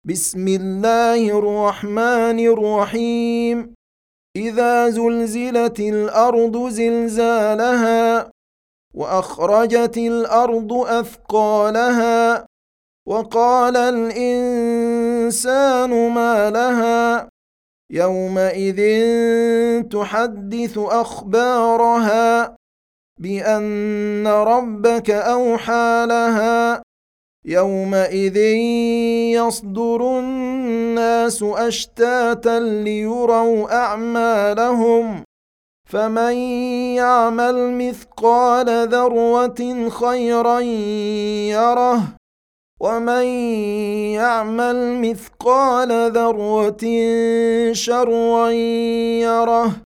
بسم الله الرحمن الرحيم. إذا زلزلت الأرض زلزالها وأخرجت الأرض أثقالها وقال الإنسان ما لها يومئذ تحدث أخبارها بأن ربك أوحى لها يومئذ يصدر الناس أشتاتا ليروا أعمالهم فمن يعمل مثقال ذرة خيرا يره ومن يعمل مثقال ذرة شرا يره